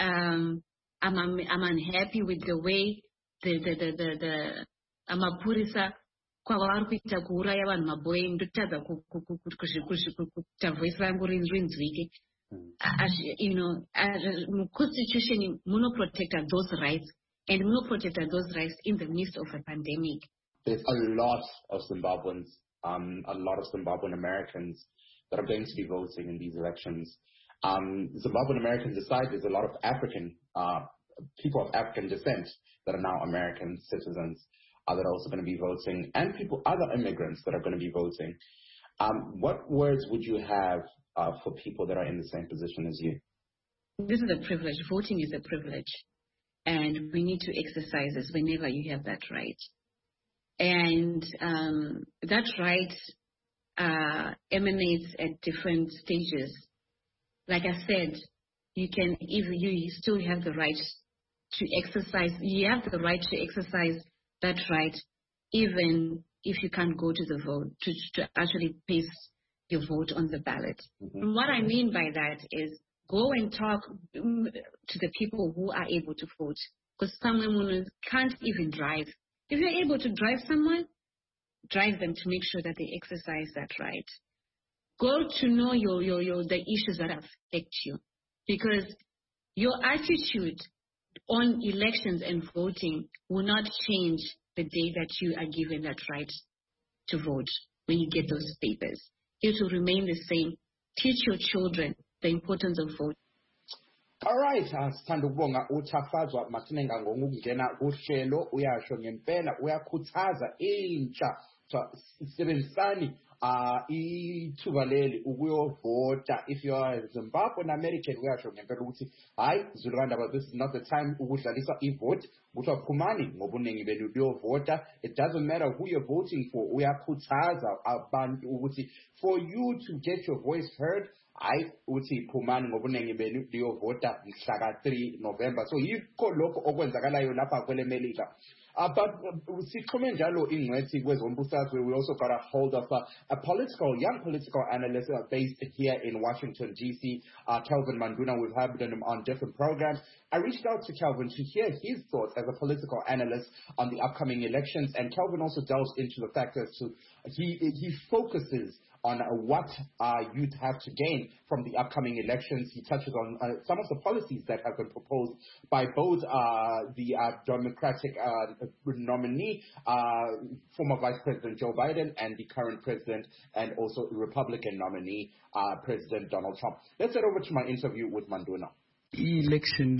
I'm unhappy with the way the amapurisa kwavari kuita kuuraya vanhu maBoeing ndotadza kuita voice rangu rinzwike. Constitution munoprotecta those rights, and munoprotecta those rights in the midst of a pandemic. There's a lot of Zimbabweans, a lot of Zimbabwean Americans that are going to be voting in these elections. Zimbabwean Americans aside, there's a lot of African people of African descent that are now American citizens that are also going to be voting, and other immigrants that are going to be voting. What words would you have for people that are in the same position as you? This is a privilege. Voting is a privilege, and we need to exercise it whenever you have that right. And that right emanates at different stages. Like I said, you still have the right to exercise. You have the right to exercise that right, even if you can't go to the vote to actually place your vote on the ballot. And what I mean by that is go and talk to the people who are able to vote, because some women can't even drive. If you're able to drive someone, drive them to make sure that they exercise that right. Go to know the issues that affect you, because your attitude on elections and voting will not change the day that you are given that right to vote when you get those papers. It will remain the same. Teach your children the importance of voting. All right, sithanda ukubonga uThafazwa Masinenga ngokungena kuhlelo uyasho ngempela uyakhuthaza intsha sebenzisani ithuba leli ukuyovota. If you are Zimbabwean American uyasho ngempela ukuthi hayi Zulukanda, but this is not the time ukudlalisa ivote, kuthiwa phumani ngobuningi benu uyovota. It doesn't matter who you're voting for. Uyakhuthaza abantu ukuthi for you to get your voice heard, hayi uthi phumani ngobuningi benu uyovota mhla ka-3 November. So yikho lokho okwenzakalayo lapha kwele Melika. But sixhume njalo ingcwethi kwezombusazwe, we also got a hold of a young political analyst based here in Washington, D.C., Kelvin Manduna. We've had him on different programs. I reached out to Kelvin to hear his thoughts as a political analyst on the upcoming elections, and Kelvin also delves into the fact as to he focuses on what youth have to gain from the upcoming elections. He touches on some of the policies that have been proposed by both the Democratic nominee, former Vice President Joe Biden, and the current president and also Republican nominee, President Donald Trump. Let's head over to my interview with Manduna. Election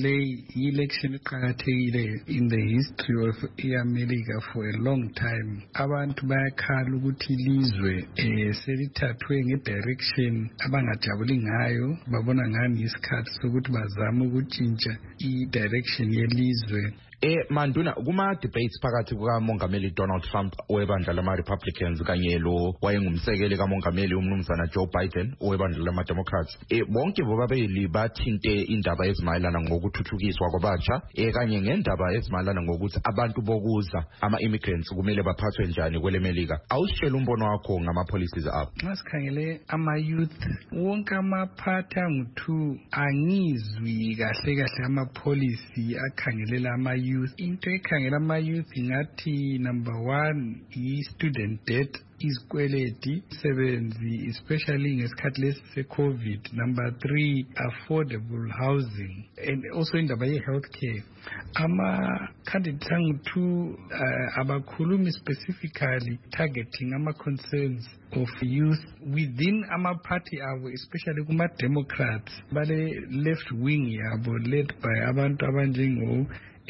iqakathekile in the history of America for a long time. Abantu bayakhala ukuthi ilizwe selithathwe ngedirection abangajabuli ngayo, babona ngani isikhathi sokuthi bazame ukutshintsha i-direction yelizwe. Manduna, kuma debates phakathi kukaMongameli Donald Trump owebandla lama-Republicans kanye lo wayengumsekeli kaMongameli umnumzana Joe Biden owebandla lama-Democrats, bonke bobabili bathinte indaba ezimayelana ngokuthuthukiswa kwabatsha kanye ngendaba ezimayelana ngokuthi abantu bokuza ama-immigrants kumele baphathwe njani kwele Melika. Awusitshela umbono wakho ngama-policies abo. Nxa sikhangele ama-youth, wonke amaphathi angu-2 angizwi kahle ama-policy akhangelela ama-youth. Into ekhangela ama-youth ingathi number 1 i-student debt, izikweleti, sebenzi, especially ngesikhathi lesi se-COVID. Number 3, affordable housing, and also indaba ye-healthcare. Ama-candidates angu-2 abakhulumi specifically targeting ama-concerns of youth within ama-party abo, especially kuma-Democrats, bale left wing yabo led by abantu abanjengo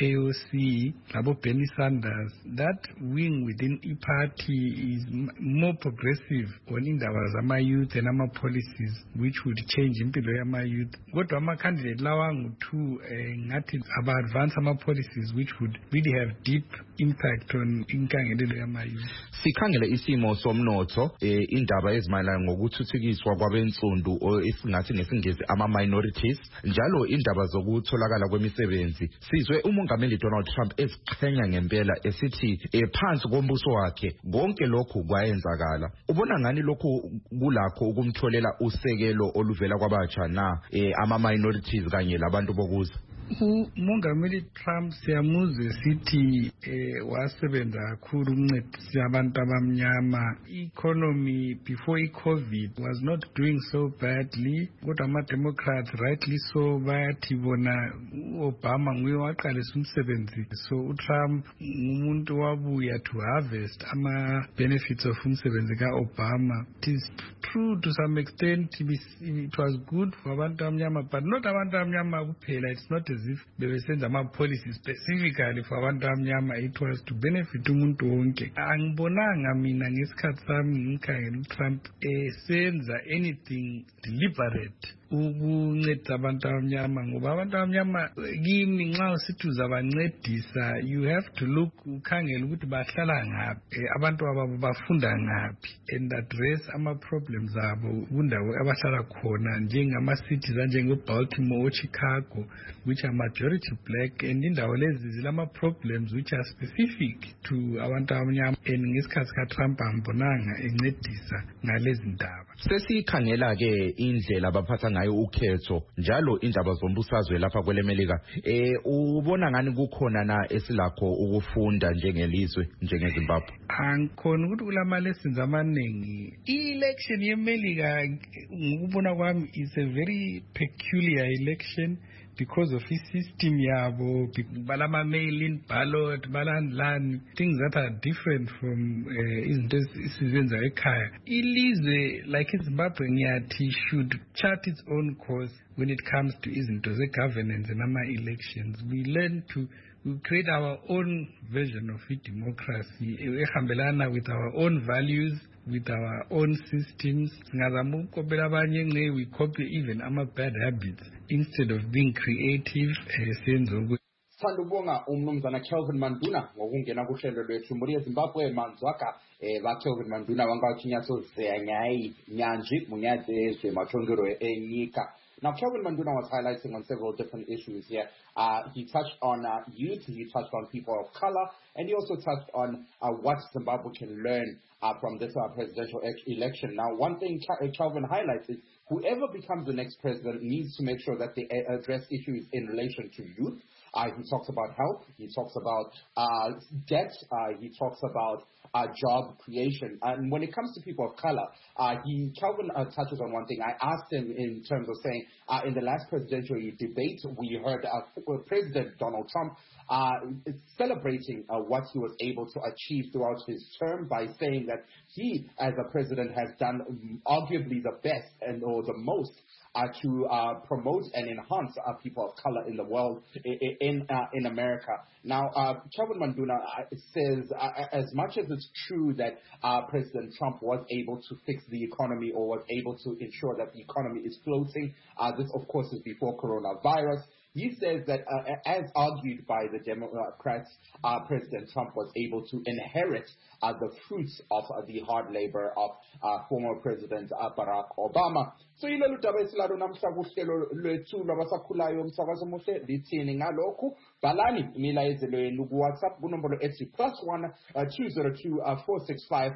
AOC, Labo Bernie Sanders. That wing within e-party is more progressive on indaba zama-youth and ama-policies which would change impilo yama-youth. Kodwa ama-candidate lawa angu-2 ngathi aba-advance ama-policies which would really have deep impact on inkangelelo yama-youth. Sikhangele isimo somnotho, indaba ezimayelana ngokuthuthukiswa kwabensundu esingathi ngesingisi ama-minorities, njalo indaba zokutholakala kwemisebenzi. Sizwe uMongameli Donald Trump esiqhenya ngempela esithi phansi kombuso wakhe konke lokhu kwayenzakala. Ubona ngani lokhu kulakho ukumtholela usekelo oluvela kwabatsha na ama-minorities kanye labantu bokuza? uMongameli Trump siyamuzwe sithi wasebenza kakhulu ukuncedisa abantu abamnyama. Economy before i-COVID was not doing so badly, kodwa ama-Democrats rightly so bayathi bona u-Obama nguye waqalisa umsebenzi, so uTrump ngumuntu wabuya to harvest ama-benefits of umsebenzi ka-Obama. It is true to some extent it was good for abantu abamnyama, but not abantu abamnyama kuphela. It's not as if they were sending ama-policy specifically for abantu abamnyama. It was to benefit umuntu wonke. Angibonanga mina ngesikhathi sami ngikhangela uTrump senza anything deliberate ukunceda abantu abamnyama ngoba abantu abamnyama kimi nxa usithi uzabancedisa you have to look ukhangela ukuthi bahlala ngaphi abantu ababo bafunda ngaphi and address ama-problems abo kundawo abahlala khona njengama-cities anjenge-Baltimore, Chicago which are majority black and indawo lezi zilama-problems which are specific to abantu abamnyama and ngesikhathi ka-Trump ambonanga encedisa ngalezi ndaba. Sesikhangela-ke indlela abaphatha ngayo ukhetho njalo indaba zombusazwe lapha kwelemelika ubona ngani kukhona na esilakho ukufunda njengelizwe njengeZimbabwe? Angikhona ukuthi kulama-lessons amaningi. I-election yemelika ngokubona kwami is a very peculiar election because of his system yabo, balama mail-in ballot, balandlani, things that are different from izinto esizenza ekhaya. Ilizwe like Zimbabwe ngiyathi should chart its own course when it comes to izinto ze-governance and ama-elections. We learn to create our own version of democracy ehambelana with our own values, with our own systems. We copy even our bad habits instead of being creative. Sandubonga umnumzana Kelvin Manduna ngokungena kuhlelo lwethu muri eZimbabwe manzwaka ba Kelvin Manduna wangachinyatso zenyai nyanji munyadze zemachongero enyika. Now, Kelvin Manduna was highlighting on several different issues here. He touched on youth, he touched on people of color, and he also touched on what Zimbabwe can learn from this presidential election. Now, one thing Kelvin highlights is whoever becomes the next president needs to make sure that they address issues in relation to youth. He talks about health, he talks about debt, he talks about job creation. And when it comes to people of color, Kelvin touches on one thing. I asked him in terms of saying, in the last presidential debate, we heard President Donald Trump celebrating what he was able to achieve throughout his term by saying that he, as a president, has done arguably the best or the most to promote and enhance people of color in the world, in America. Now, Kelvin Manduna says, as much as it's true that President Trump was able to fix the economy or was able to ensure that the economy is floating, this, of course, is before coronavirus. He says that, as argued by the Democrats, President Trump was able to inherit the fruits of the hard labor of former President Barack Obama. So ilolu daba esilalo namhla kuhlelo lwethu labasakhulayo umsakazo muhle lithini ngalokhu balani imilayezelo yenu ku WhatsApp kunombolo ethi +1 202 465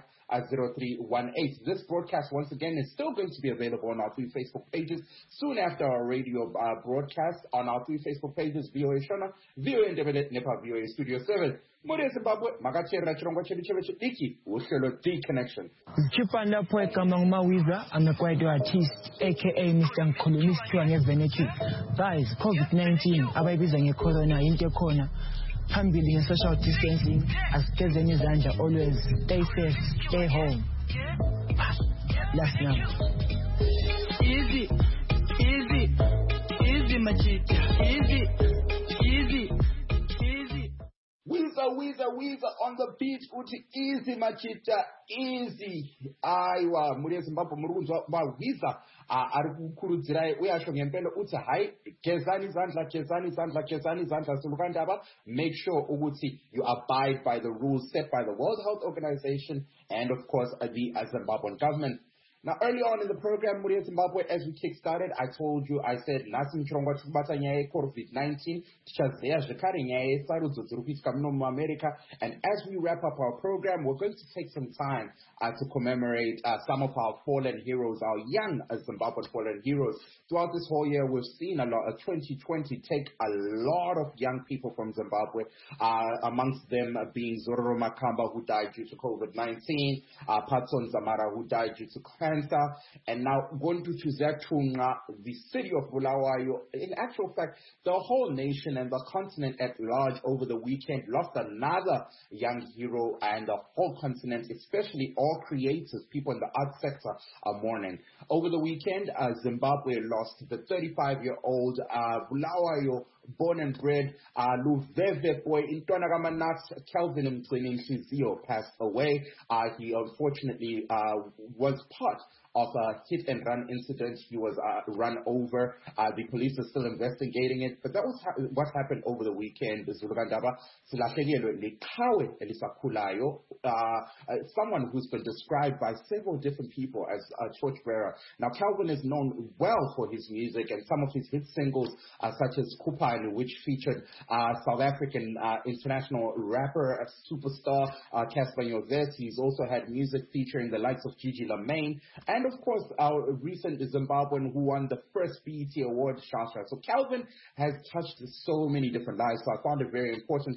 0318. This broadcast, once again, is still going to be available on our 3 Facebook pages soon after our radio broadcast on our 3 Facebook pages, VOA Shona, VOA Independent, Nepa, VOA Studio 7. Muri Zimbabwe, makachera chirongo chedu chevechidiki, uhlelo D-Connection. Chipanda poe kama umawiza, amekwaito artist, aka Mr. Nkhulumiswa ngeveneki. Guys, COVID-19, abayibiza nge-corona, into khona. Phambili nge-social distancing, asigezeni izandla always, stay safe, stay home. Last night. Easy, machita, easy. Weezer on the beat, uti easy machita, easy. Aiwa, muri Zimbabwe murunzwa ba Weezer ari kukurudzirai uyasho ngempelo uti hai gezani zandla sulukandaba. Make sure ukuthi you abide by the rules set by the World Health Organization and of course the Zimbabwean government. Now, early on in the program, Muri Zimbabwe, as we kick-started, I told you, I said, Nasi mchirongwa chukubata nyaye COVID-19, tichazea zvikari nyaye sarudzo dzirikuitika muno muAmerica. And as we wrap up our program, we're going to take some time to commemorate some of our fallen heroes, our young Zimbabwean fallen heroes. Throughout this whole year, we've seen a lot of 2020 take a lot of young people from Zimbabwe, amongst them being Zororo Makamba, who died due to COVID-19, Patson Zamara, who died due to cancer, and now going to Tuzetunga, the city of Bulawayo. In actual fact, the whole nation and the continent at large over the weekend lost another young hero, and the whole continent, especially all creators, people in the arts sector, are mourning. Over the weekend, Zimbabwe lost the 35-year-old Bulawayo born and bred Luveve boy in Tonagamanat, Kelvin Mclinton Shizio, passed away. He unfortunately was part of a hit-and-run incident. He was run over. The police are still investigating it. But that was what happened over the weekend. Someone who's been described by several different people as a torchbearer. Now, Calvin is known well for his music, and some of his hit singles such as Kupani, which featured South African international rapper, superstar Casper Nyovest. He's also had music featuring the likes of Gigi Lamaine, and of course our recent Zimbabwean who won the first BET Award, Shasha. So Calvin has touched so many different lives, so I found it very important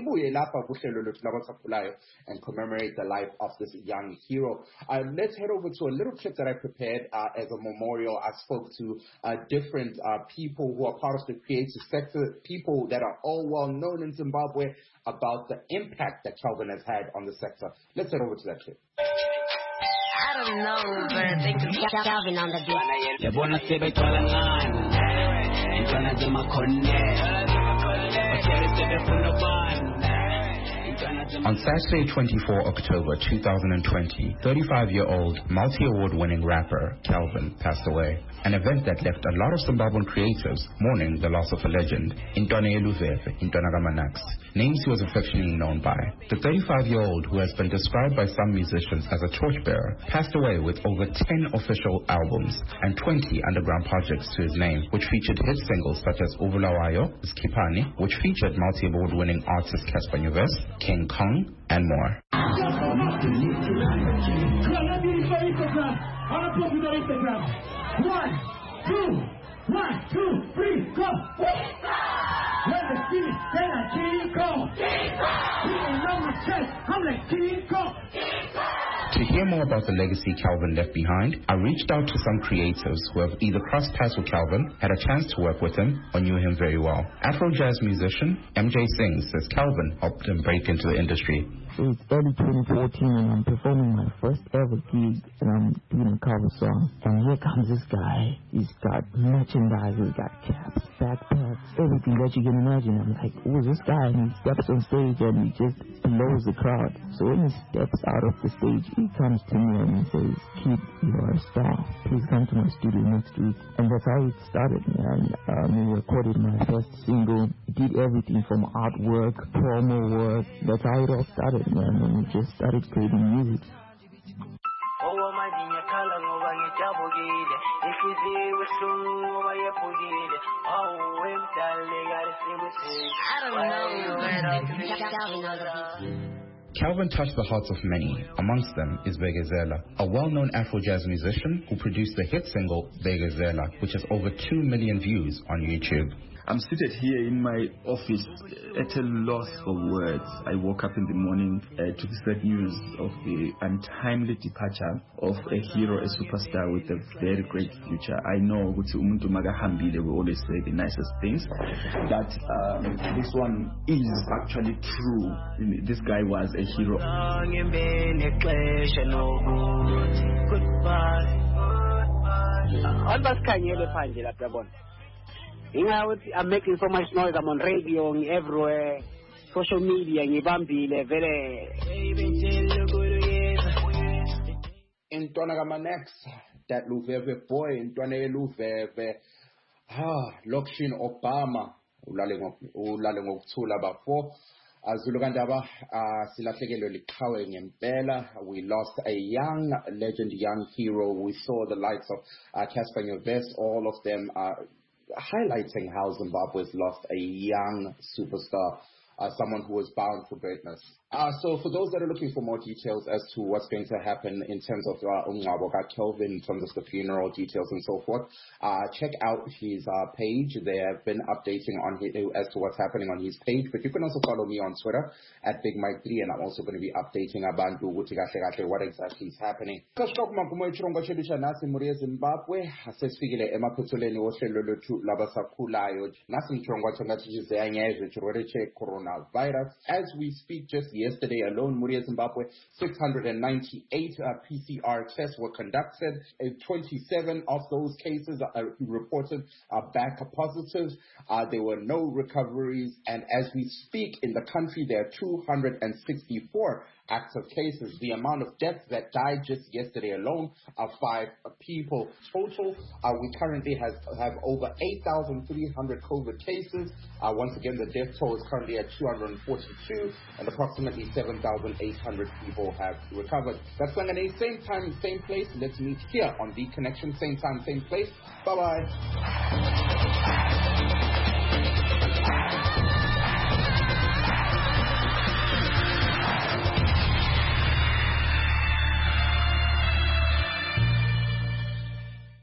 and commemorate the life of this young hero. Let's head over to a little clip that I prepared as a memorial. I spoke to different people who are part of the creative sector, people that are all well known in Zimbabwe, about the impact that Calvin has had on the sector. Let's head over to that clip. I don't know, but think of Calvin on the beat. On Saturday, 24 October 2020, 35-year-old multi-award-winning rapper Calvin passed away, an event that left a lot of Zimbabwean creatives mourning the loss of a legend, Intwana Eluveve, Intwana Kamanax, names he was affectionately known by. The 35-year-old, who has been described by some musicians as a torchbearer, passed away with over 10 official albums and 20 underground projects to his name, which featured hit singles such as Uvulawayo, Skipani, which featured multi-award-winning artist Casper Nyovest, King Kong, and more. One, two, three, go! When the city, then I King Kong. People know my chest, I'm like King Kong. To hear more about the legacy Calvin left behind, I reached out to some creatives who have either crossed paths with Calvin, had a chance to work with him, or knew him very well. Afro jazz musician MJ Singh says Calvin helped him break into the industry. It's early 2014 and I'm performing my first ever gig and I'm doing a cover song. And here comes this guy. He's got merchandise, he's got caps, backpacks, everything that you can imagine. I'm like, who is this guy? And he steps on stage and he just blows the crowd. So when he steps out of the stage, he comes to me and he says, "Kid, you are a star. Please come to my studio next week." And that's how it started, man. We recorded my first single, did everything from artwork, promo work. That's how it all started, man. And we just started creating music. Calvin touched the hearts of many. Amongst them is Begezela, a well-known Afro-jazz musician who produced the hit single Begezela, which has over 2 million views on YouTube. I'm seated here in my office at a loss for words. I woke up in the morning to the sad news of the untimely departure of a hero, a superstar with a very great future. I know umuntu makahambile, we always say the nicest things, but this one is actually true. This guy was a hero. I'm making so much noise. I'm on radio, everywhere, social media, Intwana Kamanax, that Luveve boy, Intwana Eluveve, Lokshin Obama, ulale ngokuthula bafo. Zulukandaba silahlekelwe liqhawe ngempela. We lost a young legend, young hero. We saw the likes of Casper Nyovest, all of them highlighting how Zimbabwe's lost a young superstar, someone who was bound for greatness. So for those that are looking for more details as to what's going to happen in terms of Kelvin, in terms of the funeral details and so forth, check out his page. They have been updating on as to what's happening on his page. But you can also follow me on Twitter at BigMike3, and I'm also going to be updating abantu what exactly is happening. Zimbabwe sesifikile emaphethelweni wohlelo lwethu labasakhulayo. Nasi mchongwa changathi angeze chirwere coronavirus. As we speak, just yesterday alone, Muria, Zimbabwe, 698 PCR tests were conducted. 27 of those cases are reported back positive. There were no recoveries. And as we speak in the country, there are 264 active cases. The amount of deaths that died just yesterday alone are 5 people total. We currently have over 8,300 COVID cases. Once again, the death toll is currently at 242, and approximately 7,800 people have recovered. That's Langane, same time, same place. Let's meet here on The Connection, same time, same place. Bye-bye.